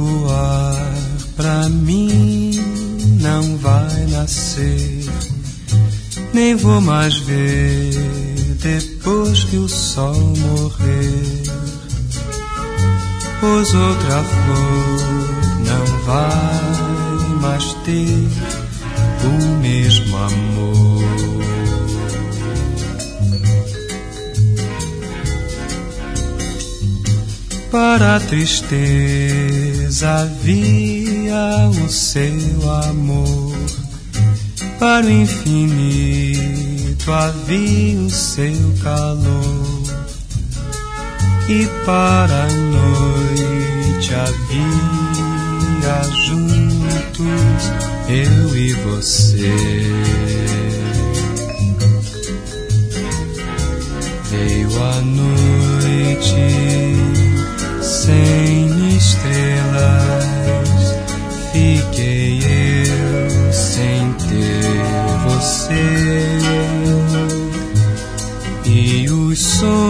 luar pra mim não vai nascer, nem vou mais ver depois que o sol morrer, pois outra flor não vai mais ter o mesmo amor. Para a tristeza havia o seu amor, para o infinito havia o seu calor, e para a noite havia juntos eu e você. Veio a noite sem estrelas, fiquei eu sem ter você, e os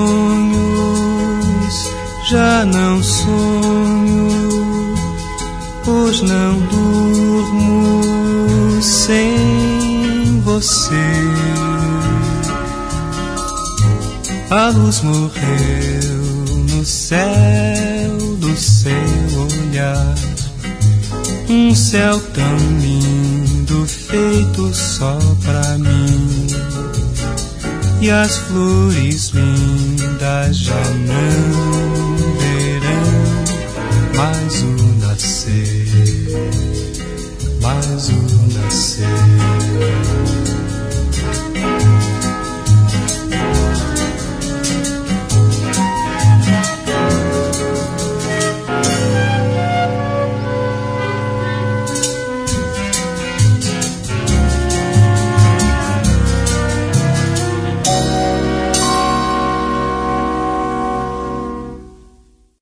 sonhos já não sonho, pois não durmo sem você. A luz morreu no céu do seu olhar, um céu tão lindo feito só pra mim, e as flores lindas já não verão mais o